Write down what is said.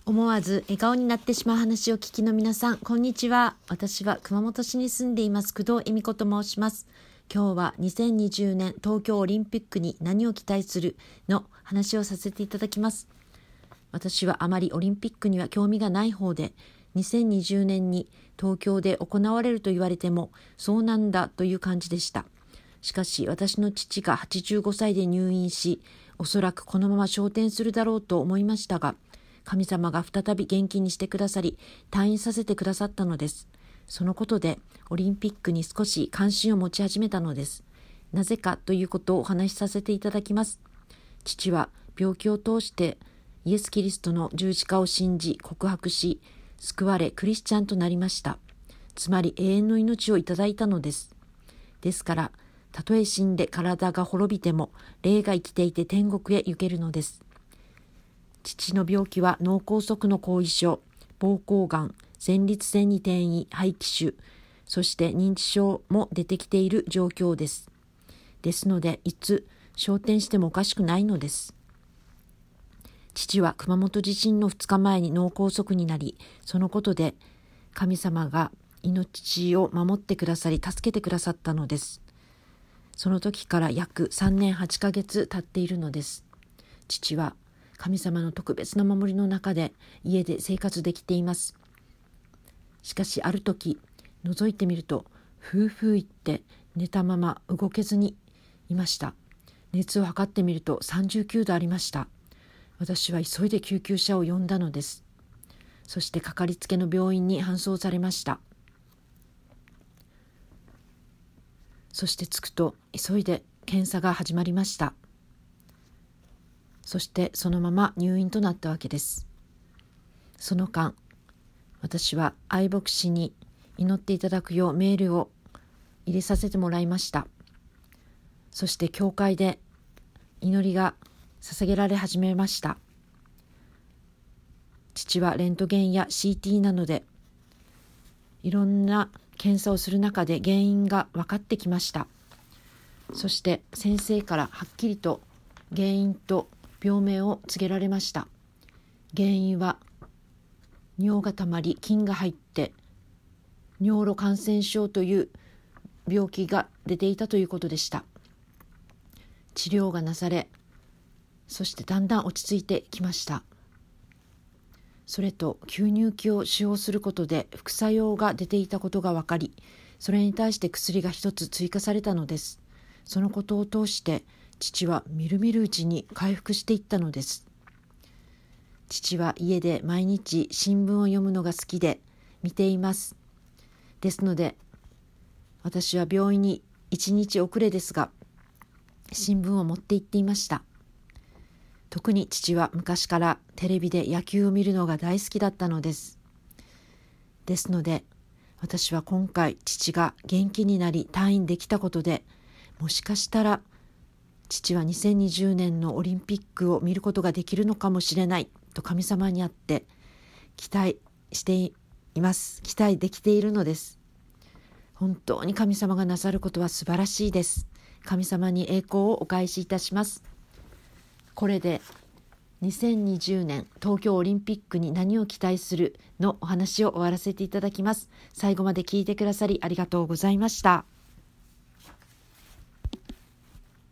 思わず笑顔になってしまう話を聞きの皆さん、こんにちは。私は熊本市に住んでいます工藤恵美子と申します。今日は2020年東京オリンピックに何を期待するの話をさせていただきます。私はあまりオリンピックには興味がない方で、2020年に東京で行われると言われてもそうなんだという感じでした。しかし私の父が85歳で入院し、おそらくこのまま昇天するだろうと思いましたが、神様が再び元気にしてくださり、退院させてくださったのです。そのことでオリンピックに少し関心を持ち始めたのです。なぜかということをお話しさせていただきます。父は病気を通してイエス・キリストの十字架を信じ告白し、救われクリスチャンとなりました。つまり永遠の命をいただいたのです。ですから、たとえ死んで体が滅びても霊が生きていて天国へ行けるのです。父の病気は脳梗塞の後遺症、膀胱がん、前立腺に転移、肺気腫、そして認知症も出てきている状況です。ですので、いつ昇天してもおかしくないのです。父は熊本地震の2日前に脳梗塞になり、そのことで神様が命を守ってくださり、助けてくださったのです。その時から約3年8ヶ月経っているのです。父は神様の特別な守りの中で家で生活できています。しかしある時、覗いてみると、ふうふう言って寝たまま動けずにいました。熱を測ってみると39度ありました。私は急いで救急車を呼んだのです。そしてかかりつけの病院に搬送されました。そして着くと急いで検査が始まりました。そしてそのまま入院となったわけです。その間、私は愛牧師に祈っていただくようメールを入れさせてもらいました。そして教会で祈りが捧げられ始めました。父はレントゲンや CT などでいろんな検査をする中で原因が分かってきました。そして先生からはっきりと原因と病名を告げられました。原因は尿がたまり菌が入って尿路感染症という病気が出ていたということでした。治療がなされ、そしてだんだん落ち着いてきました。それと吸入器を使用することで副作用が出ていたことが分かり、それに対して薬が一つ追加されたのです。そのことを通して父はみるみるうちに回復していったのです。父は家で毎日新聞を読むのが好きで見ています。ですので私は病院に1日遅れですが新聞を持って行っていました。特に父は昔からテレビで野球を見るのが大好きだったのです。ですので私は今回父が元気になり退院できたことで、もしかしたら父は2020年のオリンピックを見ることができるのかもしれないと神様にあって期待しています。期待できているのです。本当に神様がなさることは素晴らしいです。神様に栄光をお返しいたします。これで2020年東京オリンピックに何を期待するのお話を終わらせていただきます。最後まで聞いてくださりありがとうございました。